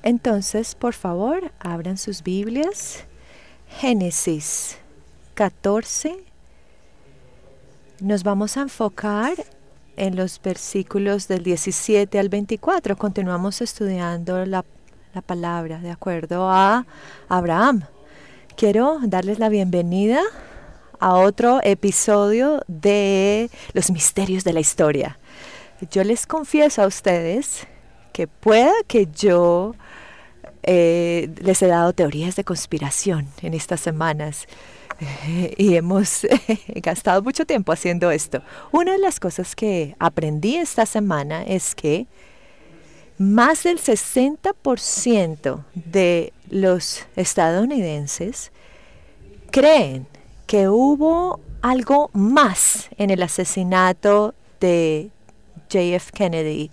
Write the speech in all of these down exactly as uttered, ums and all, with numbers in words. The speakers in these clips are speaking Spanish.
Entonces, por favor, abran sus Biblias. Génesis catorce. Nos vamos a enfocar en los versículos del diecisiete al veinticuatro. Continuamos estudiando la, la palabra de acuerdo a Abraham. Quiero darles la bienvenida a otro episodio de Los Misterios de la Historia. Yo les confieso a ustedes que pueda que yo eh, les he dado teorías de conspiración en estas semanas. Y hemos gastado mucho tiempo haciendo esto. Una de las cosas que aprendí esta semana es que más del sesenta por ciento de los estadounidenses creen que hubo algo más en el asesinato de J F Kennedy,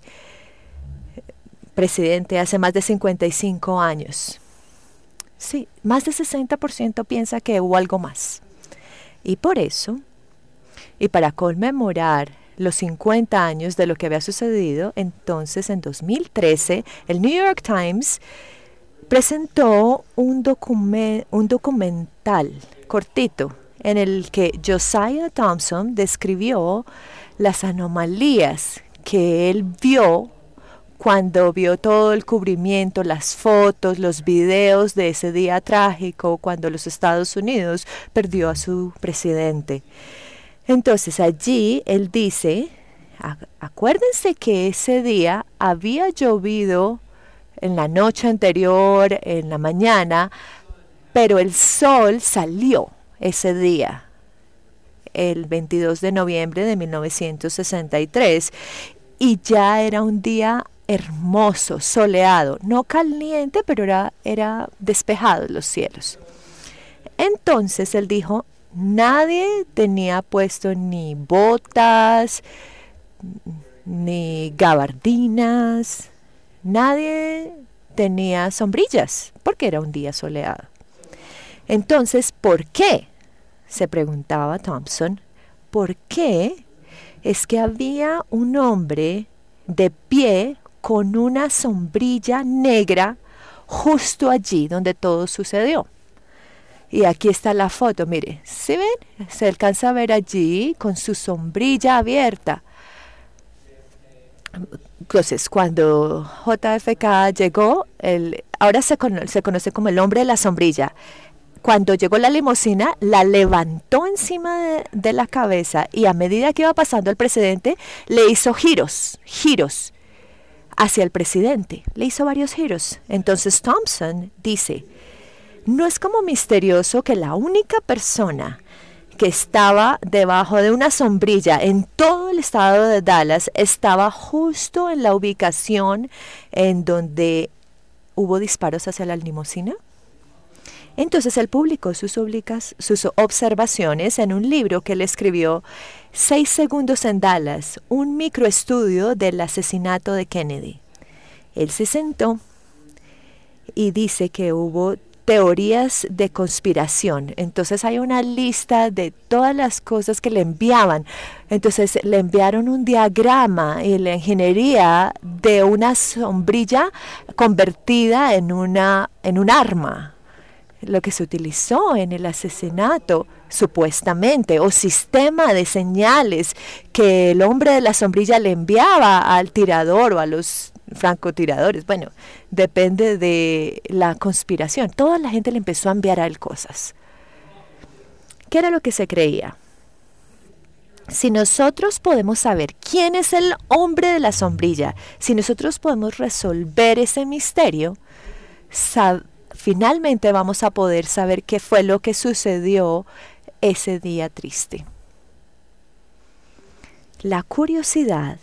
presidente hace más de cincuenta y cinco años. Sí, más del sesenta por ciento piensa que hubo algo más. Y por eso, y para conmemorar los cincuenta años de lo que había sucedido, entonces en dos mil trece, el New York Times presentó un, document, un documental cortito en el que Josiah Thompson describió las anomalías que él vio cuando vio todo el cubrimiento, las fotos, los videos de ese día trágico cuando los Estados Unidos perdió a su presidente. Entonces allí él dice, acuérdense que ese día había llovido en la noche anterior, en la mañana, pero el sol salió ese día, el veintidós de noviembre de mil novecientos sesenta y tres, y ya era un día hermoso, soleado, no caliente, pero era, era despejado los cielos. Entonces él dijo, nadie tenía puesto ni botas, ni gabardinas, nadie tenía sombrillas, porque era un día soleado. Entonces, ¿por qué? Se preguntaba Thompson, ¿por qué es que había un hombre de pie con una sombrilla negra justo allí donde todo sucedió? Y aquí está la foto, mire, ¿sí ven? Se alcanza a ver allí con su sombrilla abierta. Entonces, cuando J F K llegó, el, ahora se, cono se conoce como el hombre de la sombrilla. Cuando llegó la limusina, la levantó encima de, de la cabeza y a medida que iba pasando el presidente, le hizo giros, giros hacia el presidente. Le hizo varios giros. Entonces Thompson dice, no es como misterioso que la única persona que estaba debajo de una sombrilla en todo el estado de Dallas estaba justo en la ubicación en donde hubo disparos hacia la limusina. Entonces él publicó sus, oblicas, sus observaciones en un libro que él escribió, Seis segundos en Dallas, un microestudio del asesinato de Kennedy. Él se sentó y dice que hubo teorías de conspiración. Entonces hay una lista de todas las cosas que le enviaban. Entonces le enviaron un diagrama y la ingeniería de una sombrilla convertida en, una, en un arma. Lo que se utilizó en el asesinato, supuestamente, o sistema de señales que el hombre de la sombrilla le enviaba al tirador o a los francotiradores. Bueno, depende de la conspiración. Toda la gente le empezó a enviar a él cosas. ¿Qué era lo que se creía? Si nosotros podemos saber quién es el hombre de la sombrilla, si nosotros podemos resolver ese misterio, sabemos finalmente vamos a poder saber qué fue lo que sucedió ese día triste. La curiosidad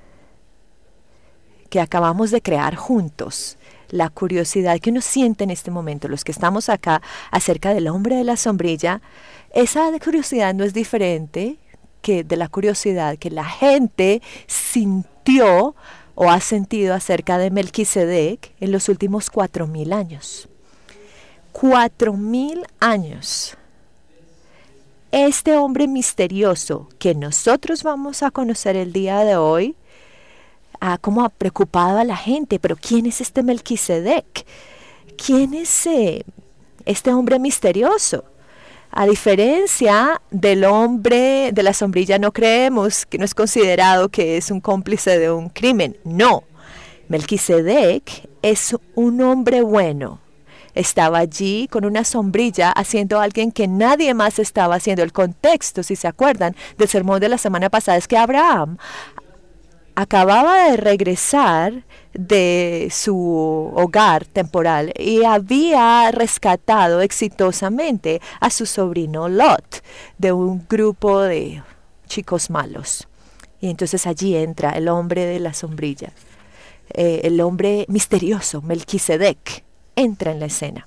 que acabamos de crear juntos, la curiosidad que uno siente en este momento, los que estamos acá acerca del hombre de la sombrilla, esa curiosidad no es diferente que de la curiosidad que la gente sintió o ha sentido acerca de Melquisedec en los últimos cuatro mil años. Cuatro mil años. Este hombre misterioso que nosotros vamos a conocer el día de hoy ha como ha preocupado a la gente. Pero ¿quién es este Melquisedec? ¿Quién es eh, este hombre misterioso? A diferencia del hombre de la sombrilla, no creemos que no es considerado que es un cómplice de un crimen. No, Melquisedec es un hombre bueno. Estaba allí con una sombrilla haciendo alguien que nadie más estaba haciendo. El contexto, si se acuerdan, del sermón de la semana pasada es que Abraham acababa de regresar de su hogar temporal y había rescatado exitosamente a su sobrino Lot de un grupo de chicos malos. Y entonces allí entra el hombre de la sombrilla, eh, el hombre misterioso, Melquisedec, entra en la escena.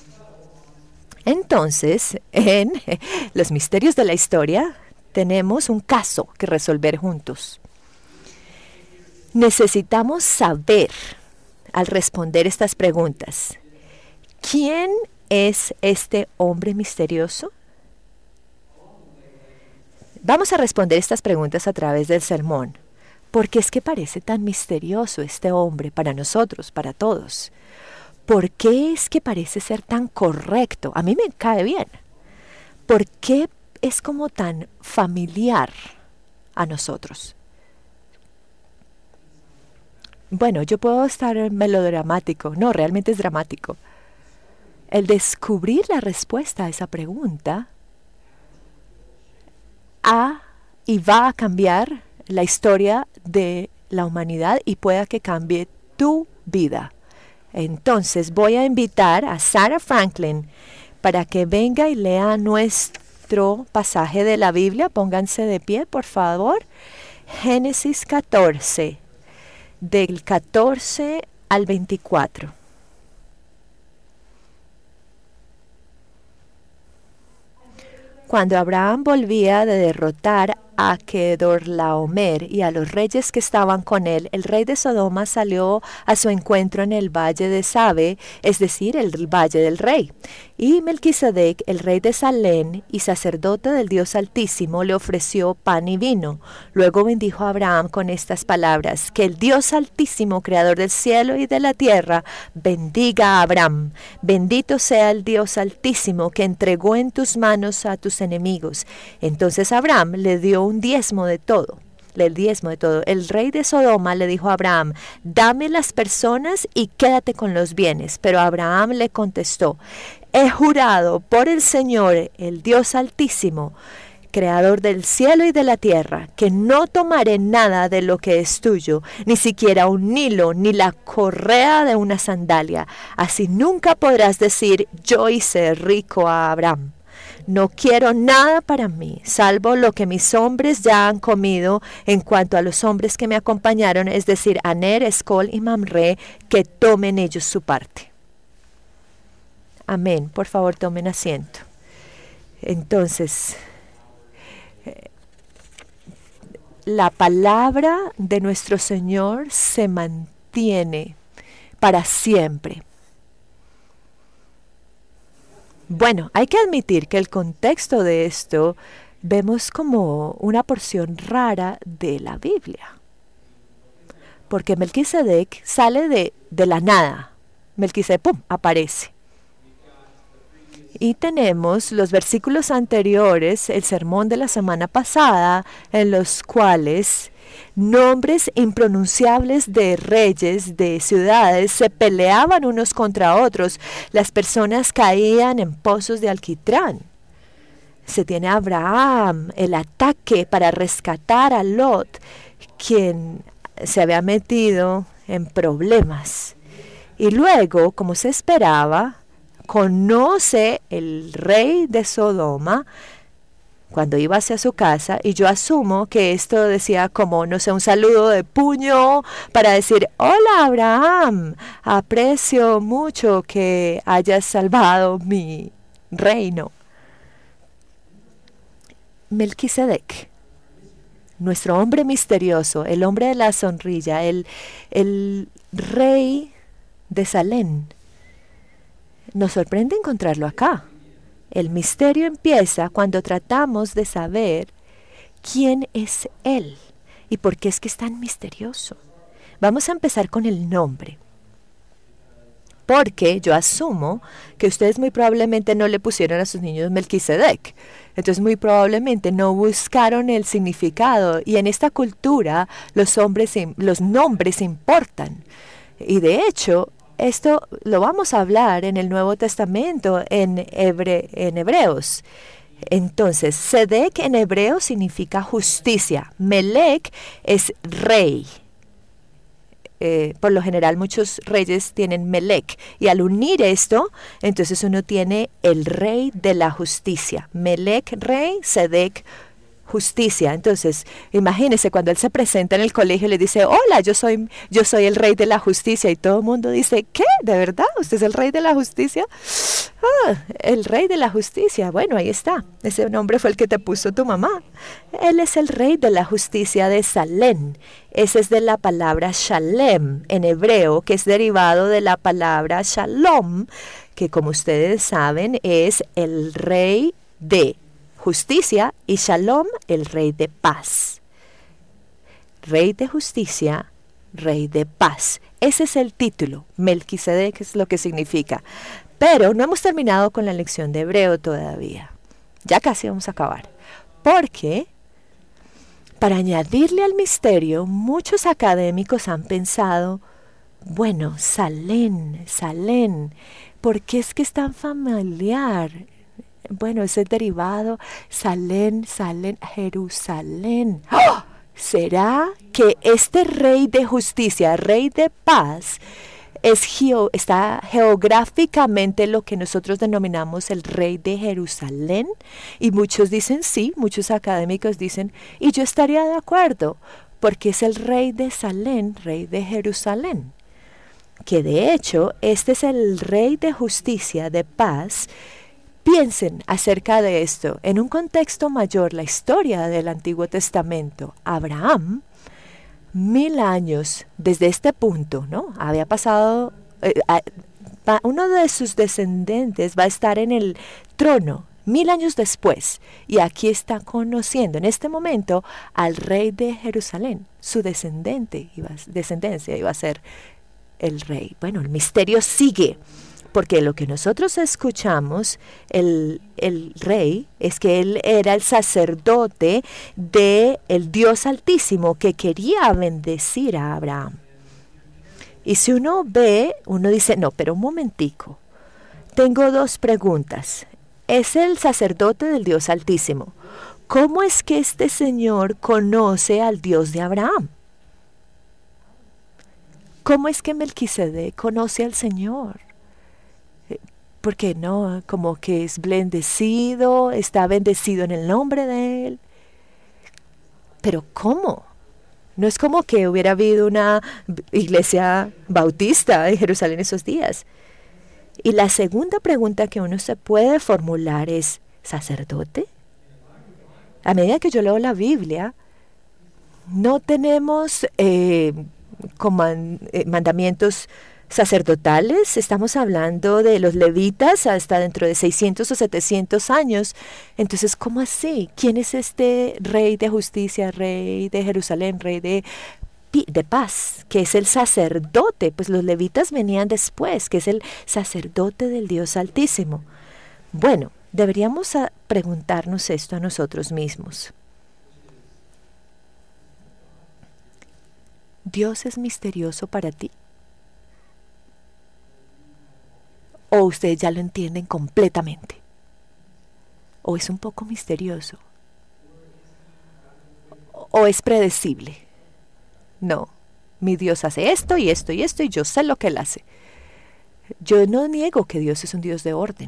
Entonces, en los misterios de la historia, tenemos un caso que resolver juntos. Necesitamos saber, al responder estas preguntas, ¿quién es este hombre misterioso? Vamos a responder estas preguntas a través del sermón. ¿Por qué es que parece tan misterioso este hombre para nosotros, para todos? ¿Por qué es que parece ser tan correcto? A mí me cae bien. ¿Por qué es como tan familiar a nosotros? Bueno, yo puedo estar melodramático. No, realmente es dramático. El descubrir la respuesta a esa pregunta ha y va a cambiar la historia de la humanidad y pueda que cambie tu vida. Entonces voy a invitar a Sarah Franklin para que venga y lea nuestro pasaje de la Biblia. Pónganse de pie, por favor. Génesis catorce. Del catorce al veinticuatro. Cuando Abraham volvía de derrotar a Kedorlaomer y a los reyes que estaban con él, el rey de Sodoma salió a su encuentro en el valle de Sabe, es decir, el valle del rey. Y Melquisedec, el rey de Salem y sacerdote del Dios Altísimo, le ofreció pan y vino. Luego bendijo a Abraham con estas palabras: que el Dios Altísimo, creador del cielo y de la tierra, bendiga a Abraham. Bendito sea el Dios Altísimo que entregó en tus manos a tus enemigos. Entonces Abraham le dio un diezmo de todo. El diezmo de todo. El rey de Sodoma le dijo a Abraham: dame las personas y quédate con los bienes. Pero Abraham le contestó: he jurado por el Señor, el Dios Altísimo, creador del cielo y de la tierra, que no tomaré nada de lo que es tuyo, ni siquiera un hilo, ni la correa de una sandalia. Así nunca podrás decir: yo hice rico a Abraham. No quiero nada para mí, salvo lo que mis hombres ya han comido. En cuanto a los hombres que me acompañaron, es decir, Aner, Escol y Mamre, que tomen ellos su parte. Amén. Por favor, tomen asiento. Entonces, eh, la palabra de nuestro Señor se mantiene para siempre. Bueno, hay que admitir que el contexto de esto vemos como una porción rara de la Biblia. Porque Melquisedec sale de, de la nada. Melquisedec, ¡pum!, aparece. Y tenemos los versículos anteriores, el sermón de la semana pasada, en los cuales nombres impronunciables de reyes, de ciudades, se peleaban unos contra otros. Las personas caían en pozos de alquitrán. Se tiene a Abraham, el ataque para rescatar a Lot, quien se había metido en problemas. Y luego, como se esperaba, conoce el rey de Sodoma cuando iba hacia su casa, y yo asumo que esto decía como, no sé, un saludo de puño para decir: hola Abraham, aprecio mucho que hayas salvado mi reino. Melquisedec, nuestro hombre misterioso, el hombre de la sonrilla, el, el rey de Salem, nos sorprende encontrarlo acá. El misterio empieza cuando tratamos de saber quién es Él y por qué es que es tan misterioso. Vamos a empezar con el nombre. Porque yo asumo que ustedes muy probablemente no le pusieron a sus niños Melquisedec. Entonces muy probablemente no buscaron el significado. Y en esta cultura los, hombres, los nombres importan. Y de hecho, esto lo vamos a hablar en el Nuevo Testamento, en, hebre, en Hebreos. Entonces, Sedec en hebreo significa justicia. Melec es rey. Eh, por lo general muchos reyes tienen Melec, y al unir esto, entonces uno tiene el rey de la justicia. Melec, rey, Sedec, justicia. Entonces, imagínese cuando él se presenta en el colegio y le dice, hola, yo soy, yo soy el rey de la justicia, y todo el mundo dice, ¿qué? ¿De verdad? ¿Usted es el rey de la justicia? Ah, el rey de la justicia. Bueno, ahí está. Ese nombre fue el que te puso tu mamá. Él es el rey de la justicia de Salem. Ese es de la palabra Shalem en hebreo, que es derivado de la palabra Shalom, que como ustedes saben es el rey de justicia, y Shalom, el rey de paz. Rey de justicia, rey de paz. Ese es el título. Melquisedec es lo que significa. Pero no hemos terminado con la lección de hebreo todavía. Ya casi vamos a acabar. Porque, para añadirle al misterio, muchos académicos han pensado, bueno, Salem, Salem, ¿por qué es que es tan familiar? Bueno, ese derivado, Salem, Salem, Jerusalén. ¡Oh! ¿Será que este rey de justicia, rey de paz, es geo, está geográficamente lo que nosotros denominamos el rey de Jerusalén? Y muchos dicen sí, muchos académicos dicen, y yo estaría de acuerdo, porque es el rey de Salem, rey de Jerusalén. Que de hecho, este es el rey de justicia, de paz. Piensen acerca de esto en un contexto mayor, la historia del Antiguo Testamento. Abraham, mil años desde este punto, ¿no? Había pasado, eh, a, pa, uno de sus descendientes va a estar en el trono mil años después, y aquí está conociendo en este momento al rey de Jerusalén. Su descendente iba, descendencia iba a ser el rey. Bueno, el misterio sigue. Porque lo que nosotros escuchamos, el, el rey, es que él era el sacerdote del Dios Altísimo que quería bendecir a Abraham. Y si uno ve, uno dice, no, pero un momentico, tengo dos preguntas. Es el sacerdote del Dios Altísimo. ¿Cómo es que este señor conoce al Dios de Abraham? ¿Cómo es que Melquisedec conoce al Señor? Porque no, como que es bendecido, está bendecido en el nombre de él. Pero ¿cómo? No es como que hubiera habido una iglesia bautista en Jerusalén esos días. Y la segunda pregunta que uno se puede formular es, ¿sacerdote? A medida que yo leo la Biblia, no tenemos eh, coman, eh, mandamientos sacerdotales. Estamos hablando de los levitas hasta dentro de seiscientos o setecientos años. Entonces, ¿cómo así? ¿Quién es este rey de justicia, rey de Jerusalén, rey de, de paz, que es el sacerdote? Pues los levitas venían después, que es el sacerdote del Dios Altísimo. Bueno, deberíamos a preguntarnos esto a nosotros mismos. ¿Dios es misterioso para ti? ¿O ustedes ya lo entienden completamente? ¿O es un poco misterioso? ¿O es predecible? No, mi Dios hace esto y esto y esto y yo sé lo que Él hace. Yo no niego que Dios es un Dios de orden.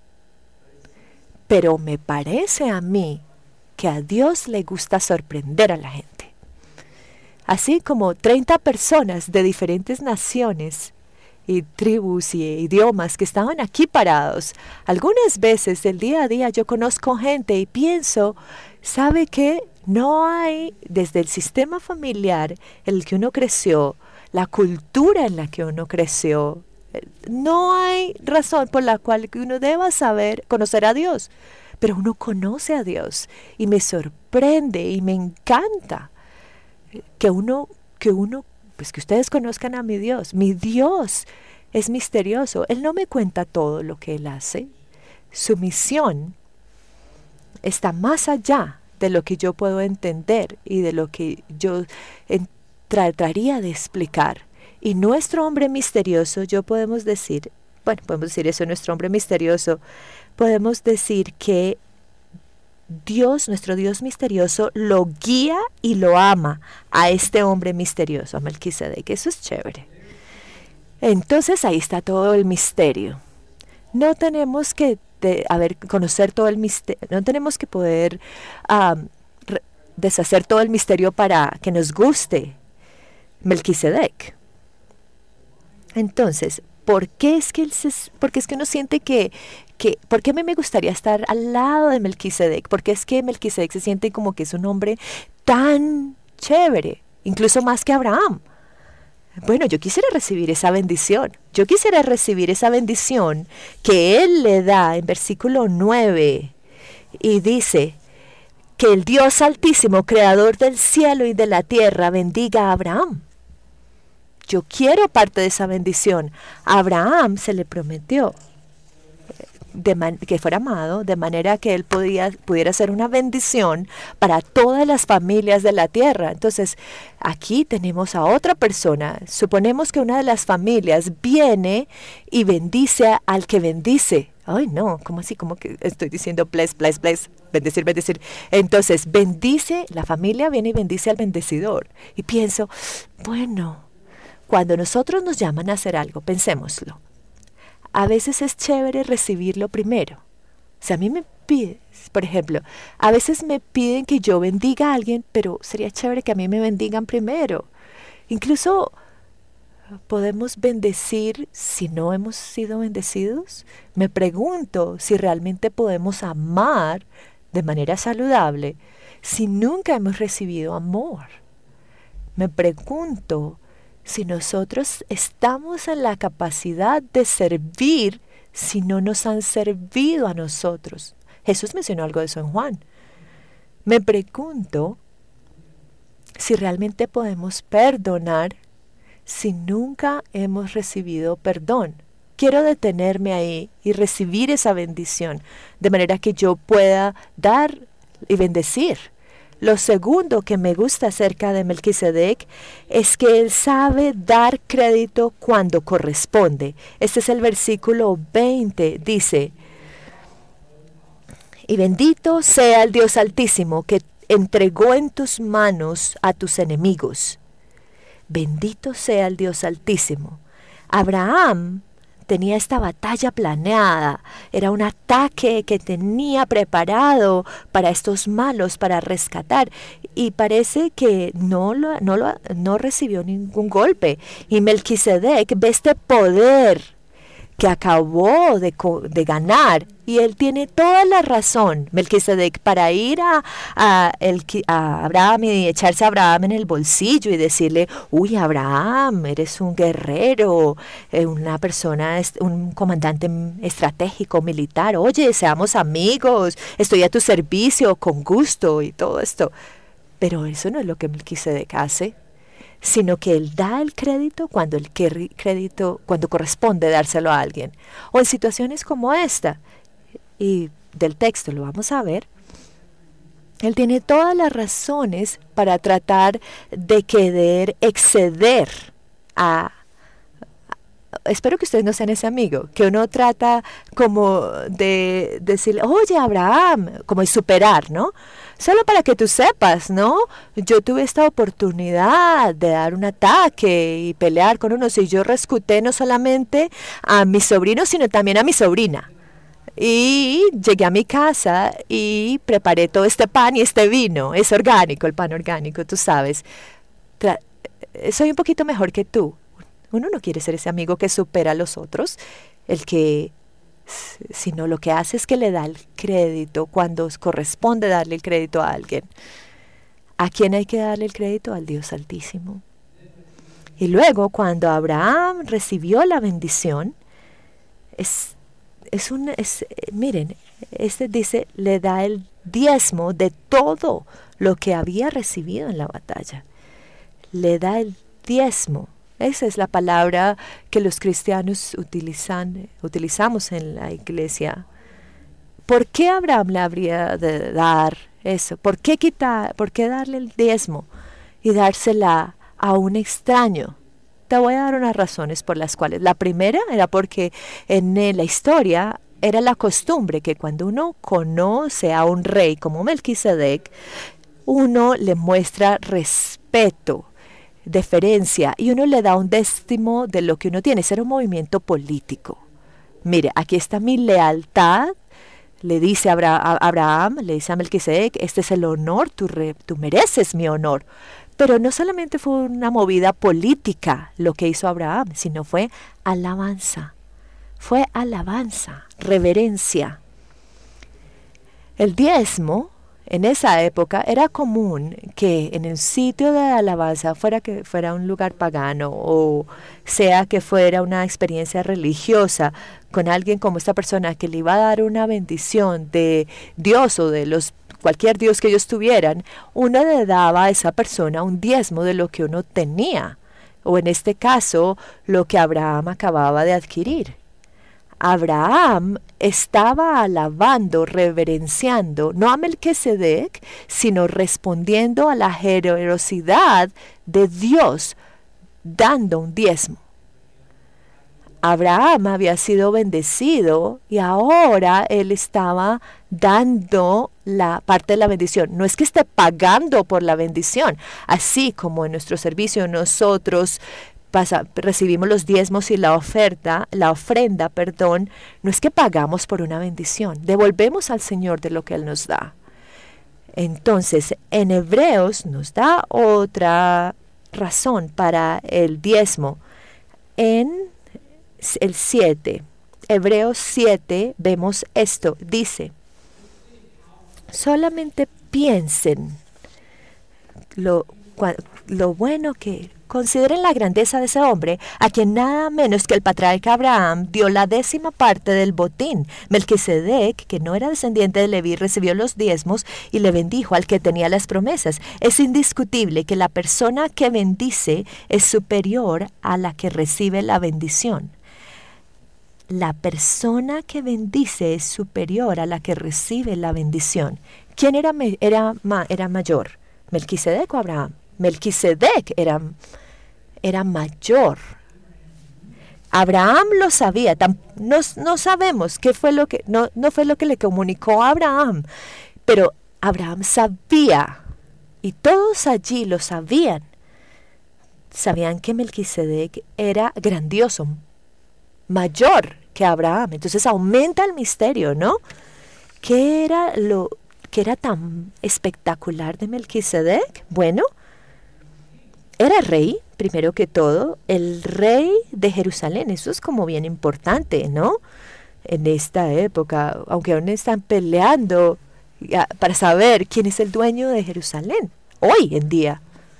Pero me parece a mí que a Dios le gusta sorprender a la gente. Así como treinta personas de diferentes naciones y tribus y idiomas que estaban aquí parados. Algunas veces del día a día yo conozco gente y pienso, ¿sabe qué? No hay, desde el sistema familiar en el que uno creció, la cultura en la que uno creció, no hay razón por la cual uno deba saber, conocer a Dios. Pero uno conoce a Dios y me sorprende y me encanta que uno, que uno pues que ustedes conozcan a mi Dios. Mi Dios es misterioso. Él no me cuenta todo lo que Él hace. Su misión está más allá de lo que yo puedo entender y de lo que yo en, trataría de explicar. Y nuestro hombre misterioso, yo podemos decir, bueno, podemos decir eso, nuestro hombre misterioso, podemos decir que Dios, nuestro Dios misterioso, lo guía y lo ama a este hombre misterioso, a Melquisedec. Eso es chévere. Entonces ahí está todo el misterio. No tenemos que de, a ver, conocer todo el misterio, no tenemos que poder um, re, deshacer todo el misterio para que nos guste Melquisedec. Entonces, ¿por qué es que él se, por qué es que uno siente que, que, por qué a mí me gustaría estar al lado de Melquisedec? ¿Por qué es que Melquisedec se siente como que es un hombre tan chévere, incluso más que Abraham? Bueno, yo quisiera recibir esa bendición. Yo quisiera recibir esa bendición que él le da en versículo nueve y dice que el Dios Altísimo, creador del cielo y de la tierra, bendiga a Abraham. Yo quiero parte de esa bendición. A Abraham se le prometió de man- que fuera amado, de manera que él podía, pudiera ser una bendición para todas las familias de la tierra. Entonces, aquí tenemos a otra persona. Suponemos que una de las familias viene y bendice al que bendice. Ay, no, ¿cómo así? Como que estoy diciendo bless, bless, bless, bendecir, bendecir. Entonces, bendice, la familia viene y bendice al bendecidor. Y pienso, bueno, cuando nosotros nos llaman a hacer algo, pensémoslo. A veces es chévere recibirlo primero. O sea, a mí me piden, por ejemplo, a veces me piden que yo bendiga a alguien, pero sería chévere que a mí me bendigan primero. Incluso podemos bendecir si no hemos sido bendecidos. Me pregunto si realmente podemos amar de manera saludable si nunca hemos recibido amor. Me pregunto si nosotros estamos en la capacidad de servir si no nos han servido a nosotros. Jesús mencionó algo de eso en Juan. Me pregunto si realmente podemos perdonar si nunca hemos recibido perdón. Quiero detenerme ahí y recibir esa bendición, de manera que yo pueda dar y bendecir. Lo segundo que me gusta acerca de Melquisedec es que él sabe dar crédito cuando corresponde. Este es el versículo veinte, dice, y bendito sea el Dios Altísimo que entregó en tus manos a tus enemigos. Bendito sea el Dios Altísimo. Abraham tenía esta batalla planeada, era un ataque que tenía preparado para estos malos, para rescatar, y parece que no, lo, no, lo, no recibió ningún golpe. Y Melquisedec ve este poder que acabó de, de ganar, y él tiene toda la razón, Melquisedec, para ir a, a, el, a Abraham y echarse a Abraham en el bolsillo y decirle, uy, Abraham, eres un guerrero, eh, una persona, un comandante estratégico, militar, oye, seamos amigos, estoy a tu servicio, con gusto y todo esto. Pero eso no es lo que Melquisedec hace, sino que él da el crédito cuando el crédito, cuando corresponde dárselo a alguien. O en situaciones como esta, y del texto lo vamos a ver, él tiene todas las razones para tratar de querer exceder a... Espero que ustedes no sean ese amigo, que uno trata como de decirle, oye, Abraham, como de superar, ¿no? Solo para que tú sepas, ¿no? Yo tuve esta oportunidad de dar un ataque y pelear con unos, y yo rescaté no solamente a mi sobrino, sino también a mi sobrina. Y llegué a mi casa y preparé todo este pan y este vino. Es orgánico, el pan orgánico, tú sabes. Tra- soy un poquito mejor que tú. Uno no quiere ser ese amigo que supera a los otros, el que, sino lo que hace es que le da el crédito cuando corresponde darle el crédito a alguien. ¿A quién hay que darle el crédito? Al Dios Altísimo. Y luego, cuando Abraham recibió la bendición, es, es un, es, miren, este dice, le da el diezmo de todo lo que había recibido en la batalla. Le da el diezmo. Esa es la palabra que los cristianos utilizan, utilizamos en la iglesia. ¿Por qué Abraham le habría de dar eso? ¿Por qué quitar, por qué darle el diezmo y dársela a un extraño? Te voy a dar unas razones por las cuales. La primera era porque en la historia era la costumbre que cuando uno conoce a un rey como Melquisedec, uno le muestra respeto, deferencia, y uno le da un décimo de lo que uno tiene. Ese era un movimiento político. Mire, aquí está mi lealtad, le dice a Abraham, le dice a Melquisedec, este es el honor, tú, re, tú mereces mi honor. Pero no solamente fue una movida política lo que hizo Abraham, sino fue alabanza. Fue alabanza, reverencia. El diezmo en esa época era común que en el sitio de alabanza, fuera que fuera un lugar pagano o sea que fuera una experiencia religiosa con alguien como esta persona que le iba a dar una bendición de Dios o de los cualquier Dios que ellos tuvieran, uno le daba a esa persona un diezmo de lo que uno tenía, o en este caso, lo que Abraham acababa de adquirir. Abraham estaba alabando, reverenciando, no a Melquisedec, sino respondiendo a la generosidad de Dios, dando un diezmo. Abraham había sido bendecido y ahora él estaba dando la parte de la bendición. No es que esté pagando por la bendición, así como en nuestro servicio nosotros pasa, recibimos los diezmos y la oferta, la ofrenda, perdón, no es que pagamos por una bendición, devolvemos al Señor de lo que Él nos da. Entonces, en Hebreos nos da otra razón para el diezmo. En el siete, Hebreos siete, vemos esto, dice, solamente piensen lo, lo bueno que, consideren la grandeza de ese hombre, a quien nada menos que el patriarca Abraham dio la décima parte del botín. Melquisedec, que no era descendiente de Leví, recibió los diezmos y le bendijo al que tenía las promesas. Es indiscutible que la persona que bendice es superior a la que recibe la bendición. La persona que bendice es superior a la que recibe la bendición. ¿Quién era, era, era mayor? ¿Melquisedec o Abraham? Melquisedec era, era mayor. Abraham lo sabía. No, no sabemos qué fue lo que, no, no fue lo que le comunicó a Abraham, pero Abraham sabía, y todos allí lo sabían. Sabían que Melquisedec era grandioso, mayor que Abraham. Entonces aumenta el misterio, ¿no? ¿Qué era lo que era tan espectacular de Melquisedec? Bueno, era rey, primero que todo, el rey de Jerusalén. Eso es como bien importante, ¿no? En esta época, aunque aún están peleando ya, para saber quién es el dueño de Jerusalén, hoy en día.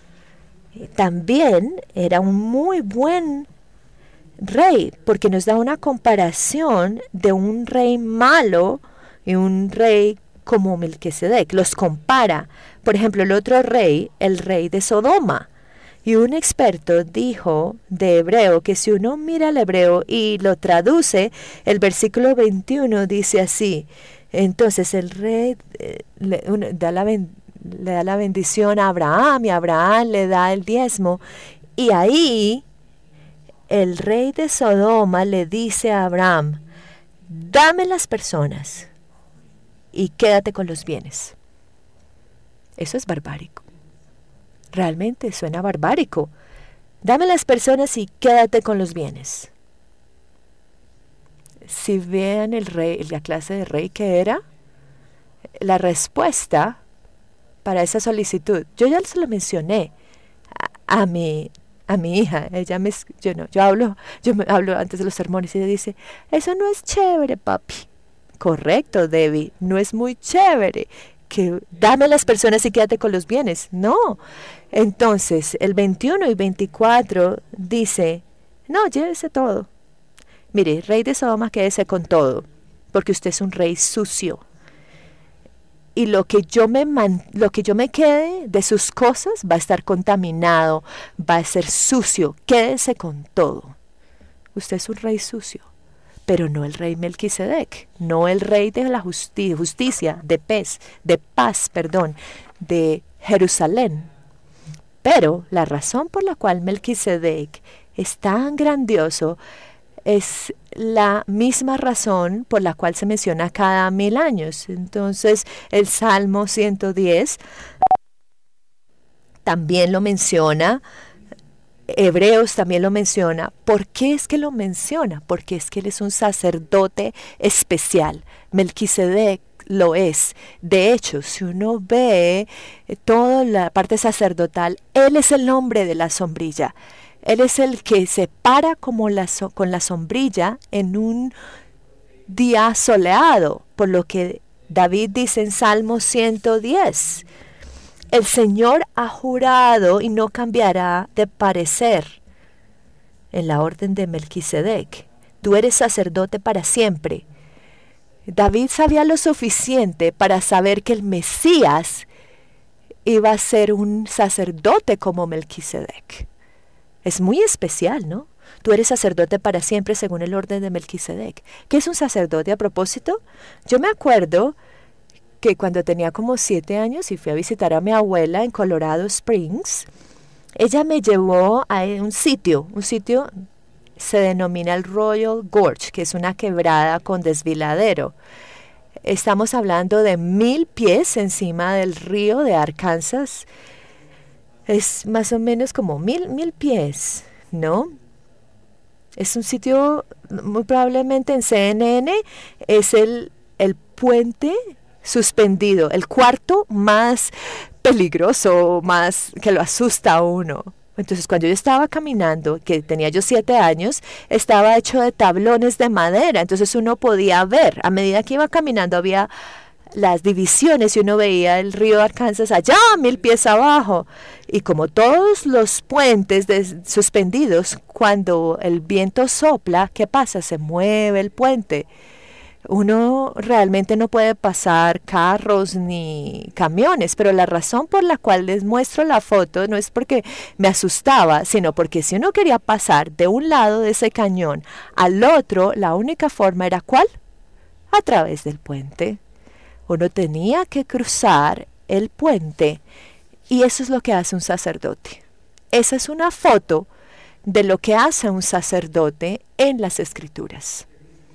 También era un muy buen rey, porque nos da una comparación de un rey malo y un rey como Melquisedec. Los compara. Por ejemplo, el otro rey, el rey de Sodoma. Y un experto dijo de hebreo que si uno mira el hebreo y lo traduce, el versículo veintiuno dice así. Entonces el rey eh, le, uno, da la ben, le da la bendición a Abraham y Abraham le da el diezmo. Y ahí el rey de Sodoma le dice a Abraham, dame las personas y quédate con los bienes. Eso es barbárico. Realmente suena barbárico. Dame las personas y quédate con los bienes. Si vean el rey, la clase de rey que era, la respuesta para esa solicitud, yo ya se lo mencioné a, a mi a mi hija, ella me, yo no, yo hablo, yo me hablo antes de los sermones y ella dice, eso no es chévere, papi. Correcto, Debbie, no es muy chévere. Que dame las personas y quédate con los bienes. No. Entonces, el veintiuno y veinticuatro dice, no, llévese todo. Mire, rey de Sodoma, quédese con todo, porque usted es un rey sucio. y lo que yo me man, lo que yo me quede de sus cosas va a estar contaminado, va a ser sucio. Quédese con todo. Usted es un rey sucio, pero no el rey Melquisedec, no el rey de la justi justicia, de paz, de paz, perdón, de Jerusalén. Pero la razón por la cual Melquisedec es tan grandioso es la misma razón por la cual se menciona cada mil años. Entonces, el Salmo ciento diez también lo menciona, Hebreos también lo menciona. ¿Por qué es que lo menciona? Porque es que él es un sacerdote especial. Melquisedec lo es. De hecho, si uno ve toda la parte sacerdotal, él es el nombre de la sombrilla. Él es el que se para como la so con la sombrilla en un día soleado, por lo que David dice en Salmo ciento diez. El Señor ha jurado y no cambiará de parecer. En la orden de Melquisedec, tú eres sacerdote para siempre. David sabía lo suficiente para saber que el Mesías iba a ser un sacerdote como Melquisedec. Es muy especial, ¿no? Tú eres sacerdote para siempre según el orden de Melquisedec. ¿Qué es un sacerdote a propósito? Yo me acuerdo que cuando tenía como siete años y fui a visitar a mi abuela en Colorado Springs, ella me llevó a un sitio, un sitio se denomina el Royal Gorge, que es una quebrada con desviladero. Estamos hablando de mil pies encima del río de Arkansas. Es más o menos como mil, mil pies, ¿no? Es un sitio, muy probablemente en C N N, es el, el puente suspendido, el cuarto más peligroso, más que lo asusta a uno. Entonces, cuando yo estaba caminando, que tenía yo siete años, estaba hecho de tablones de madera, entonces uno podía ver, a medida que iba caminando había las divisiones y uno veía el río Arkansas allá, mil pies abajo. Y como todos los puentes suspendidos, cuando el viento sopla, ¿qué pasa? Se mueve el puente. Uno realmente no puede pasar carros ni camiones, pero la razón por la cual les muestro la foto no es porque me asustaba, sino porque si uno quería pasar de un lado de ese cañón al otro, la única forma era ¿cuál? A través del puente. Uno tenía que cruzar el puente y eso es lo que hace un sacerdote. Esa es una foto de lo que hace un sacerdote en las Escrituras.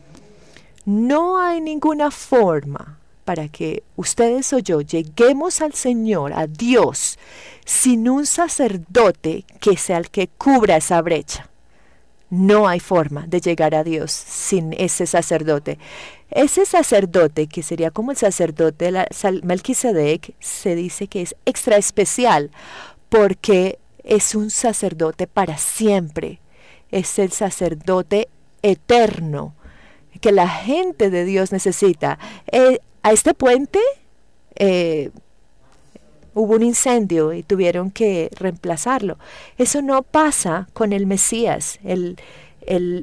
No hay ninguna forma para que ustedes o yo lleguemos al Señor, a Dios, sin un sacerdote que sea el que cubra esa brecha. No hay forma de llegar a Dios sin ese sacerdote. Ese sacerdote, que sería como el sacerdote de la, Melquisedec, se dice que es extra especial porque es un sacerdote para siempre. Es el sacerdote eterno que la gente de Dios necesita. Eh, a este puente eh, hubo un incendio y tuvieron que reemplazarlo. Eso no pasa con el Mesías, el, el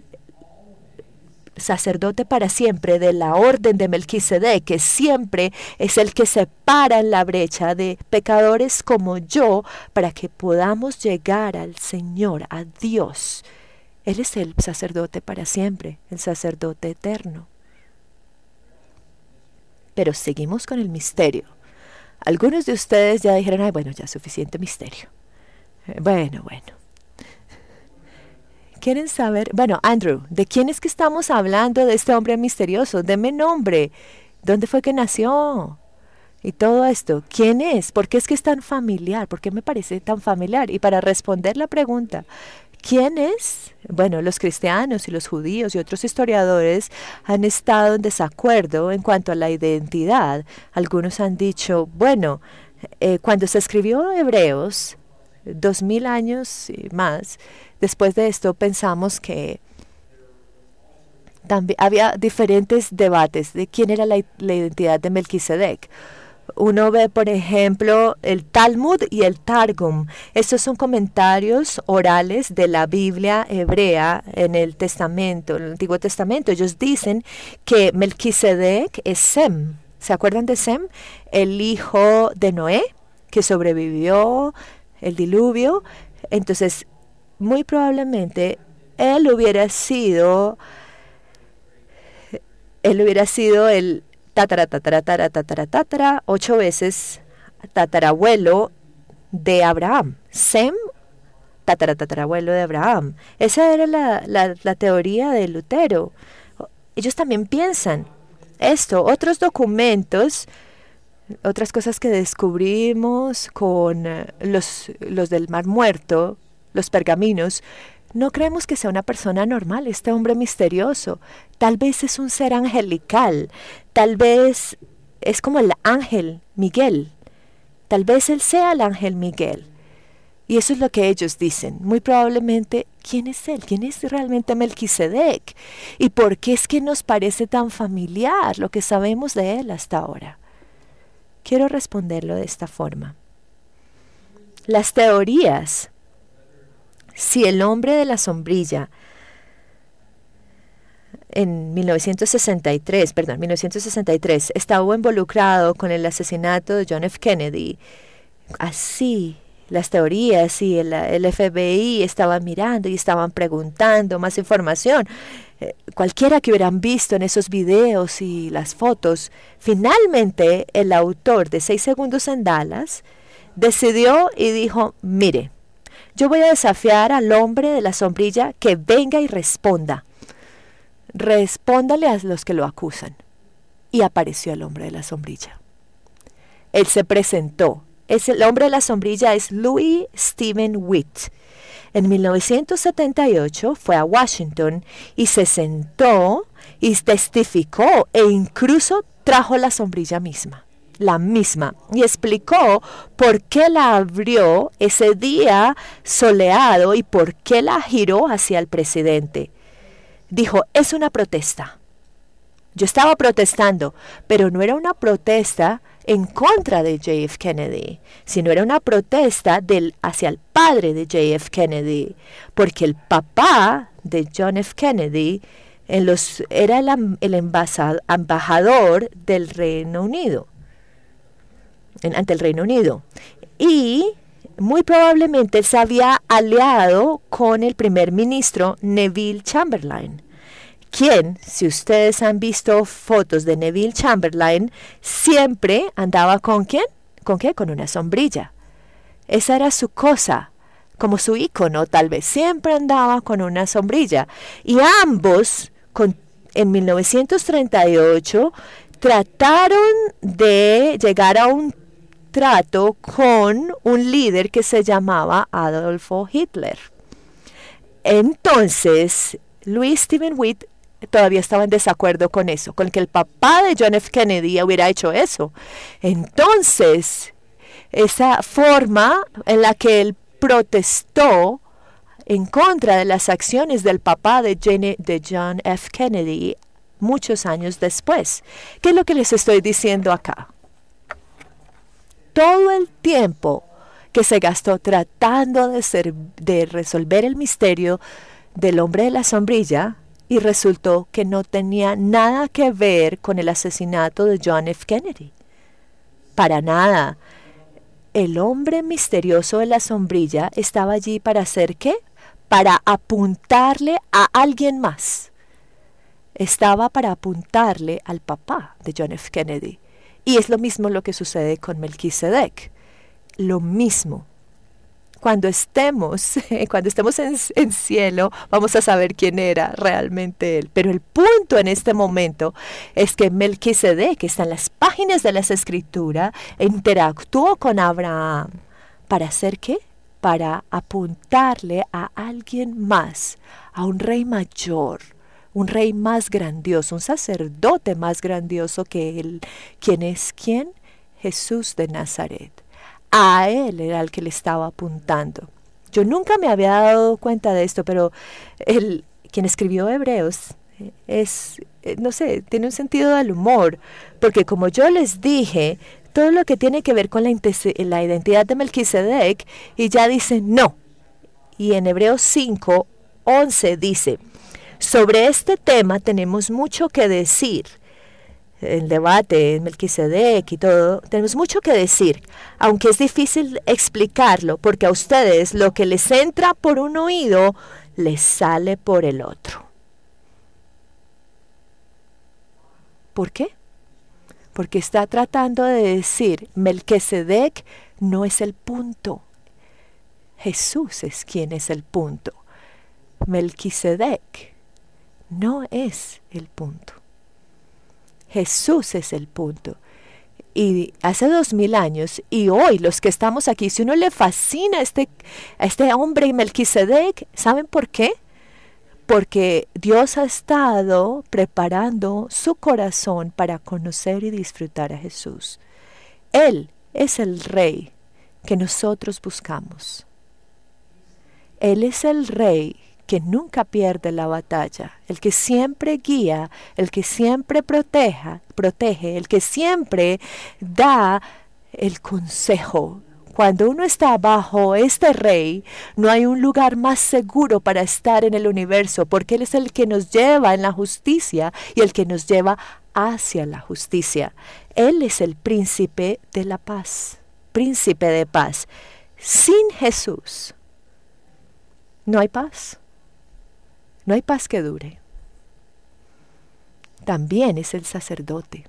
sacerdote para siempre de la orden de Melquisedec, que siempre es el que se para en la brecha de pecadores como yo para que podamos llegar al Señor, a Dios. Él es el sacerdote para siempre, el sacerdote eterno. Pero seguimos con el misterio. Algunos de ustedes ya dijeron, ay, bueno, ya suficiente misterio. Eh, bueno, bueno. ¿Quieren saber? Bueno, Andrew, ¿de quién es que estamos hablando de este hombre misterioso? Deme nombre. ¿Dónde fue que nació? Y todo esto. ¿Quién es? ¿Por qué es que es tan familiar? ¿Por qué me parece tan familiar? Y para responder la pregunta, ¿quién es? Bueno, los cristianos y los judíos y otros historiadores han estado en desacuerdo en cuanto a la identidad. Algunos han dicho, bueno, eh, cuando se escribió Hebreos, dos mil años y más, después de esto pensamos que también había diferentes debates de quién era la, la identidad de Melquisedec. Uno ve, por ejemplo, el Talmud y el Targum. Estos son comentarios orales de la Biblia hebrea en el Testamento, en el Antiguo Testamento. Ellos dicen que Melquisedec es Sem. ¿Se acuerdan de Sem? El hijo de Noé, que sobrevivió el diluvio. Entonces, muy probablemente él hubiera sido, él hubiera sido el tatara, tatara, tatara, tatara, tatara, ocho veces tatarabuelo de Abraham. Sem, tatara, tatarabuelo de Abraham. Esa era la, la, la teoría de Lutero. Ellos también piensan esto. Otros documentos, otras cosas que descubrimos con uh, los, los del Mar Muerto, los pergaminos, no creemos que sea una persona normal, este hombre misterioso. Tal vez es un ser angelical, tal vez es como el ángel Miguel, tal vez él sea el ángel Miguel. Y eso es lo que ellos dicen. Muy probablemente, ¿quién es él? ¿Quién es realmente Melquisedec? ¿Y por qué es que nos parece tan familiar lo que sabemos de él hasta ahora? Quiero responderlo de esta forma. Las teorías, si el hombre de la sombrilla en mil novecientos sesenta y tres, perdón, mil novecientos sesenta y tres estaba involucrado con el asesinato de John F. Kennedy, así las teorías y el, el F B I estaban mirando y estaban preguntando más información. Eh, cualquiera que hubieran visto en esos videos y las fotos, finalmente el autor de Seis Segundos en Dallas decidió y dijo, mire, yo voy a desafiar al hombre de la sombrilla que venga y responda. Respóndale a los que lo acusan. Y apareció el hombre de la sombrilla. Él se presentó. Es el hombre de la sombrilla es Louis Stephen Witt. En mil novecientos setenta y ocho fue a Washington y se sentó y testificó e incluso trajo la sombrilla misma, la misma, y explicó por qué la abrió ese día soleado y por qué la giró hacia el presidente. Dijo, es una protesta. Yo estaba protestando, pero no era una protesta en contra de J F Kennedy, sino era una protesta del, hacia el padre de J F Kennedy, porque el papá de John F. Kennedy en los, era el, el embajador del Reino Unido, en, ante el Reino Unido, y muy probablemente se había aliado con el primer ministro Neville Chamberlain, quien, si ustedes han visto fotos de Neville Chamberlain, siempre andaba con ¿quién? ¿Con qué? Con una sombrilla. Esa era su cosa, como su ícono tal vez. Siempre andaba con una sombrilla. Y ambos, con, en mil novecientos treinta y ocho, trataron de llegar a un trato con un líder que se llamaba Adolfo Hitler. Entonces, Louis Stephen Witt todavía estaba en desacuerdo con eso, con que el papá de John F. Kennedy hubiera hecho eso. Entonces, esa forma en la que él protestó en contra de las acciones del papá de, Jane, de John F. Kennedy muchos años después. ¿Qué es lo que les estoy diciendo acá? Todo el tiempo que se gastó tratando de, ser, de resolver el misterio del hombre de la sombrilla, y resultó que no tenía nada que ver con el asesinato de John F. Kennedy. Para nada. El hombre misterioso de la sombrilla estaba allí para hacer ¿qué? Para apuntarle a alguien más. Estaba para apuntarle al papá de John F. Kennedy. Y es lo mismo lo que sucede con Melquisedec. Lo mismo. Cuando estemos, cuando estemos en, en cielo, vamos a saber quién era realmente él. Pero el punto en este momento es que Melquisedec, que está en las páginas de las Escrituras, interactuó con Abraham. ¿Para hacer qué? Para apuntarle a alguien más, a un rey mayor, un rey más grandioso, un sacerdote más grandioso que él. ¿Quién es quién? Jesús de Nazaret. A él era el que le estaba apuntando. Yo nunca me había dado cuenta de esto, pero el, quien escribió Hebreos es, no sé, tiene un sentido del humor, porque como yo les dije, todo lo que tiene que ver con la, la identidad de Melquisedec, y ya dice no. Y en Hebreos cinco, once dice, sobre este tema tenemos mucho que decir. el debate en Melquisedec y todo, tenemos mucho que decir, aunque es difícil explicarlo, porque a ustedes lo que les entra por un oído, les sale por el otro. ¿Por qué? Porque está tratando de decir, Melquisedec no es el punto. Jesús es quien es el punto. Melquisedec no es el punto. Jesús es el punto. Y hace dos mil años, y hoy los que estamos aquí, si uno le fascina a este, a este hombre Melquisedec, ¿saben por qué? Porque Dios ha estado preparando su corazón para conocer y disfrutar a Jesús. Él es el rey que nosotros buscamos. Él es el rey que nunca pierde la batalla, el que siempre guía, el que siempre proteja, protege, el que siempre da el consejo. Cuando uno está bajo este rey, no hay un lugar más seguro para estar en el universo, porque Él es el que nos lleva en la justicia y el que nos lleva hacia la justicia. Él es el príncipe de la paz, príncipe de paz. Sin Jesús no hay paz. No hay paz que dure. También es el sacerdote.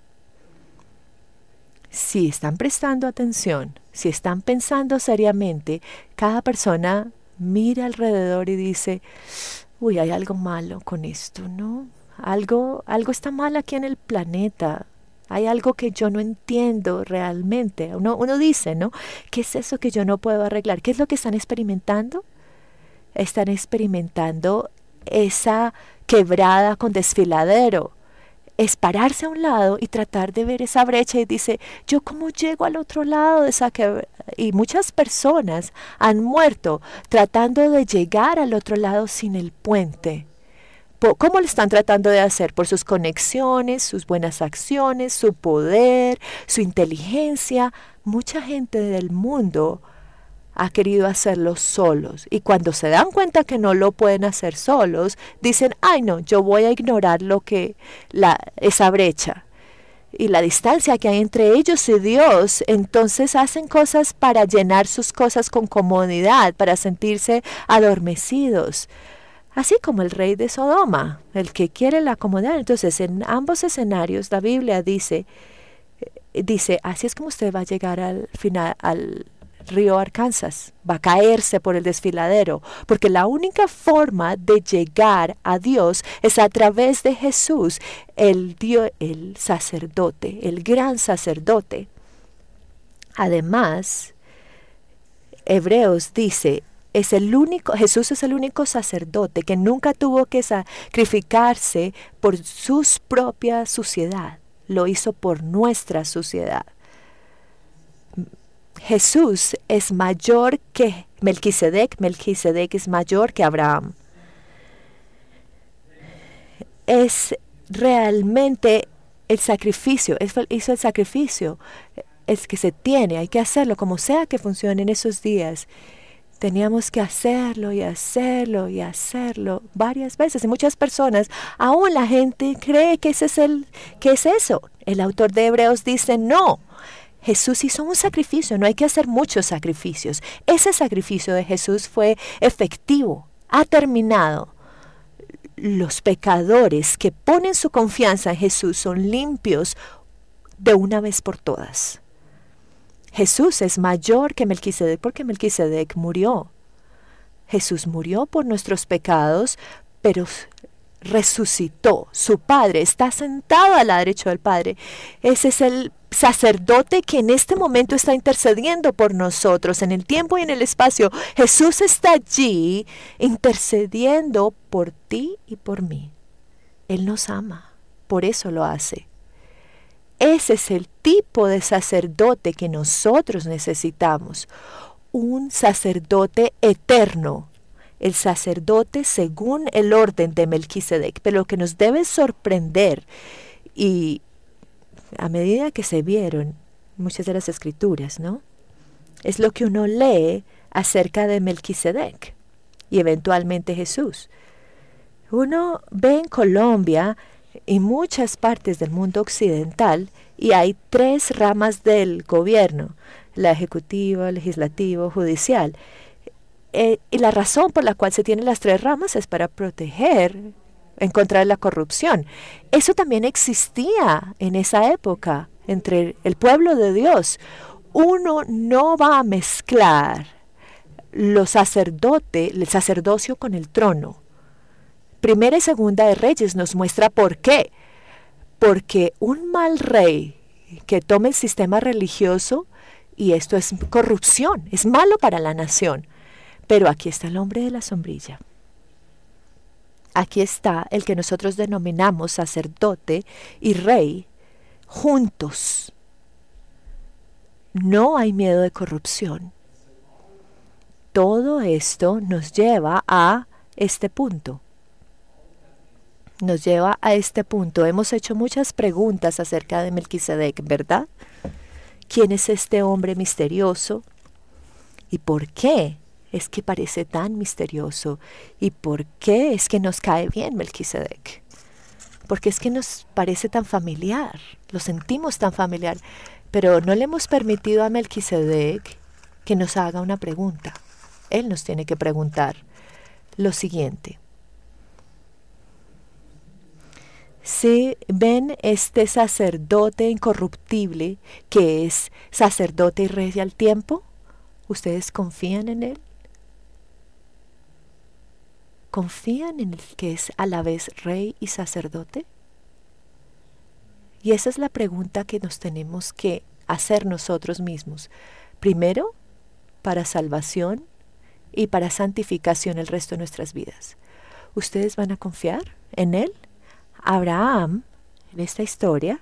Si están prestando atención, si están pensando seriamente, cada persona mira alrededor y dice, uy, hay algo malo con esto, ¿no? Algo, algo está mal aquí en el planeta. Hay algo que yo no entiendo realmente. Uno, uno dice, ¿no? ¿Qué es eso que yo no puedo arreglar? ¿Qué es lo que están experimentando? Están experimentando esa quebrada con desfiladero. Es pararse a un lado y tratar de ver esa brecha y dice, ¿yo cómo llego al otro lado de esa quebrada? Y muchas personas han muerto tratando de llegar al otro lado sin el puente. ¿Cómo lo están tratando de hacer? Por sus conexiones, sus buenas acciones, su poder, su inteligencia. Mucha gente del mundo ha querido hacerlo solos, y cuando se dan cuenta que no lo pueden hacer solos, dicen, ay no, yo voy a ignorar lo que la, esa brecha y la distancia que hay entre ellos y Dios. Entonces hacen cosas para llenar sus cosas con comodidad, para sentirse adormecidos, así como el rey de Sodoma, el que quiere la comodidad. Entonces en ambos escenarios la Biblia dice, dice, así es como usted va a llegar al final, al río Arkansas, va a caerse por el desfiladero, porque la única forma de llegar a Dios es a través de Jesús, el Dios, el sacerdote, el gran sacerdote. Además, Hebreos dice, es el único, Jesús es el único sacerdote que nunca tuvo que sacrificarse por su propia suciedad, lo hizo por nuestra suciedad. Jesús es mayor que Melquisedec, Melquisedec es mayor que Abraham. Es realmente el sacrificio, hizo el sacrificio, es que se tiene, hay que hacerlo, como sea que funcione en esos días. Teníamos que hacerlo y hacerlo y hacerlo varias veces. Y muchas personas, aún la gente cree que ese es el, que es eso. El autor de Hebreos dice, no. Jesús hizo un sacrificio, no hay que hacer muchos sacrificios. Ese sacrificio de Jesús fue efectivo, ha terminado. Los pecadores que ponen su confianza en Jesús son limpios de una vez por todas. Jesús es mayor que Melquisedec porque Melquisedec murió. Jesús murió por nuestros pecados, pero resucitó. Su Padre está sentado a la derecha del Padre. Ese es el sacerdote que en este momento está intercediendo por nosotros en el tiempo y en el espacio. Jesús está allí intercediendo por ti y por mí. Él nos ama, por eso lo hace. Ese es el tipo de sacerdote que nosotros necesitamos. Un sacerdote eterno. El sacerdote según el orden de Melquisedec. Pero lo que nos debe sorprender, y a medida que se vieron muchas de las escrituras, ¿no?, es lo que uno lee acerca de Melquisedec y eventualmente Jesús. Uno ve en Colombia y muchas partes del mundo occidental, y hay tres ramas del gobierno, la ejecutiva, legislativo, judicial. Eh, y la razón por la cual se tienen las tres ramas es para proteger en contra de la corrupción. Eso también existía en esa época entre el pueblo de Dios. Uno no va a mezclar los sacerdotes, el sacerdocio con el trono. Primera y segunda de Reyes nos muestra por qué. Porque un mal rey que tome el sistema religioso, y esto es corrupción, es malo para la nación. Pero aquí está el hombre de la sombrilla. Aquí está el que nosotros denominamos sacerdote y rey juntos. No hay miedo de corrupción. Todo esto nos lleva a este punto. Nos lleva a este punto. Hemos hecho muchas preguntas acerca de Melquisedec, ¿verdad? ¿Quién es este hombre misterioso? ¿Y por qué es que parece tan misterioso? ¿Y por qué es que nos cae bien Melquisedec? Porque es que nos parece tan familiar, lo sentimos tan familiar, pero no le hemos permitido a Melquisedec que nos haga una pregunta. Él nos tiene que preguntar lo siguiente. Si ven este sacerdote incorruptible que es sacerdote y rey al tiempo, ¿ustedes confían en él? ¿Confían en el que es a la vez rey y sacerdote? Y esa es la pregunta que nos tenemos que hacer nosotros mismos. Primero, para salvación y para santificación el resto de nuestras vidas. ¿Ustedes van a confiar en él? Abraham, en esta historia,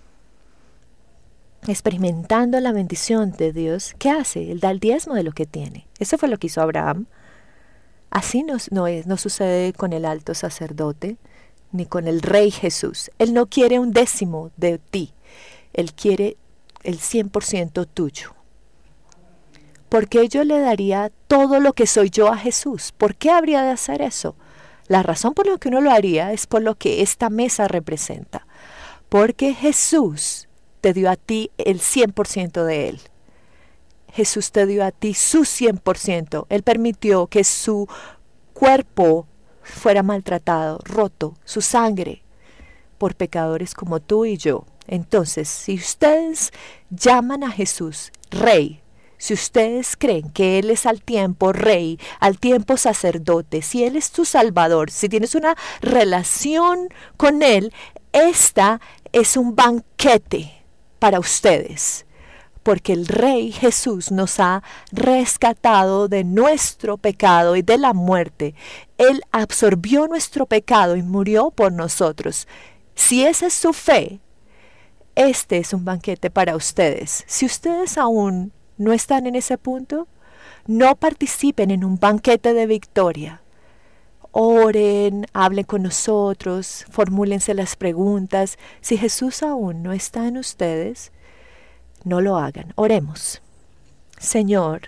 experimentando la bendición de Dios, ¿qué hace? Él da el diezmo de lo que tiene. Eso fue lo que hizo Abraham. Así no, no, es, no sucede con el alto sacerdote, ni con el rey Jesús. Él no quiere un décimo de ti. Él quiere el cien por ciento tuyo. ¿Por qué yo le daría todo lo que soy yo a Jesús? ¿Por qué habría de hacer eso? La razón por la que uno lo haría es por lo que esta mesa representa. Porque Jesús te dio a ti el cien por ciento de Él. Jesús te dio a ti su cien por ciento. Él permitió que su cuerpo fuera maltratado, roto, su sangre, por pecadores como tú y yo. Entonces, si ustedes llaman a Jesús Rey, si ustedes creen que Él es al tiempo Rey, al tiempo sacerdote, si Él es tu Salvador, si tienes una relación con Él, esta es un banquete para ustedes. Porque el Rey Jesús nos ha rescatado de nuestro pecado y de la muerte. Él absorbió nuestro pecado y murió por nosotros. Si esa es su fe, este es un banquete para ustedes. Si ustedes aún no están en ese punto, no participen en un banquete de victoria. Oren, hablen con nosotros, formúlense las preguntas. Si Jesús aún no está en ustedes, no lo hagan. Oremos. Señor,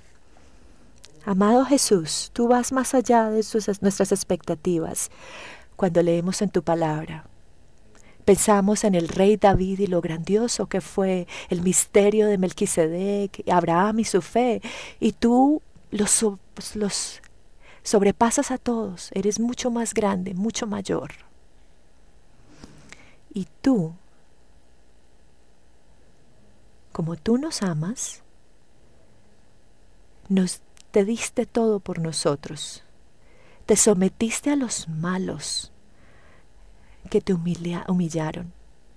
amado Jesús, tú vas más allá de sus, nuestras expectativas cuando leemos en tu palabra. Pensamos en el rey David y lo grandioso que fue el misterio de Melquisedec, Abraham y su fe, y tú los, los sobrepasas a todos, eres mucho más grande, mucho mayor. Y tú, como tú nos amas, nos te diste todo por nosotros, te sometiste a los malos que te humilia, humillaron.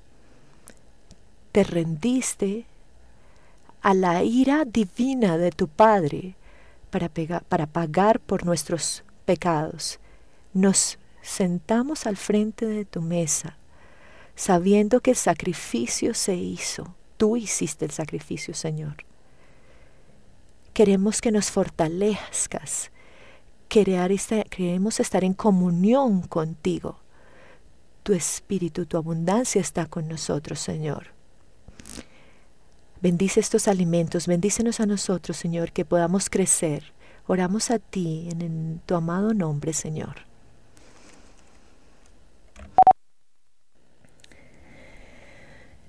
Te rendiste a la ira divina de tu Padre para, pega, para pagar por nuestros pecados. Nos sentamos al frente de tu mesa, sabiendo que el sacrificio se hizo. Tú hiciste el sacrificio, Señor. Queremos que nos fortalezcas. Queremos estar en comunión contigo. Tu espíritu, tu abundancia está con nosotros, Señor. Bendice estos alimentos, bendícenos a nosotros, Señor, que podamos crecer. Oramos a ti en, en tu amado nombre, Señor.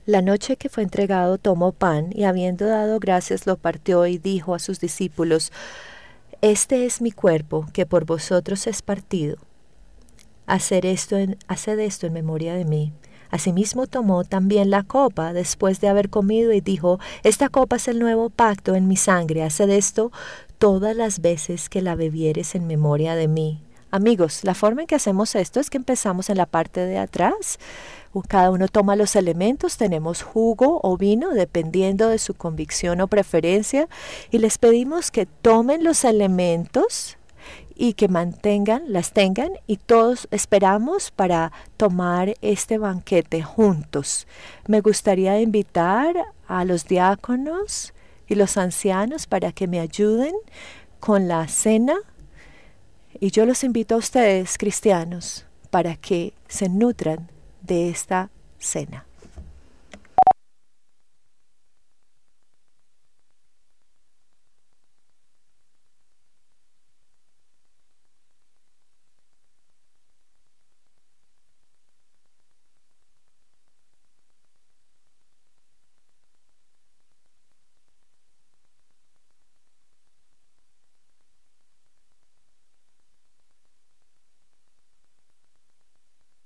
La noche que fue entregado tomó pan y habiendo dado gracias lo partió y dijo a sus discípulos: Este es mi cuerpo que por vosotros es partido. Hacer esto en, haced esto en memoria de mí. Asimismo tomó también la copa después de haber comido y dijo: Esta copa es el nuevo pacto en mi sangre. Haced esto todas las veces que la bebieres en memoria de mí. Amigos, la forma en que hacemos esto es que empezamos en la parte de atrás. Cada uno toma los elementos, tenemos jugo o vino, dependiendo de su convicción o preferencia, y les pedimos que tomen los elementos y que mantengan, las tengan, y todos esperamos para tomar este banquete juntos. Me gustaría invitar a los diáconos y los ancianos para que me ayuden con la cena, y yo los invito a ustedes, cristianos, para que se nutran de esta cena.